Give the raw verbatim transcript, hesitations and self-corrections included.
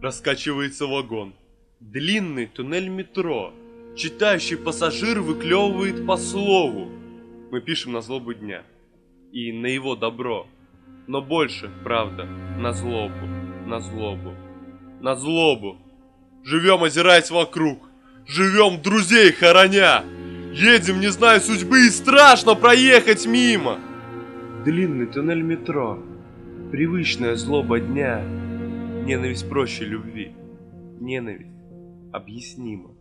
Раскачивается вагон. Длинный туннель метро. Читающий пассажир выклевывает по слову. Мы пишем на злобу дня. И на его добро. Но больше, правда, на злобу. На злобу. На злобу. Живем, озираясь вокруг. Живем, друзей хороня. Едем, не зная судьбы, и страшно проехать мимо. Длинный туннель метро. Привычная злоба дня. Ненависть проще любви. Ненависть объяснима.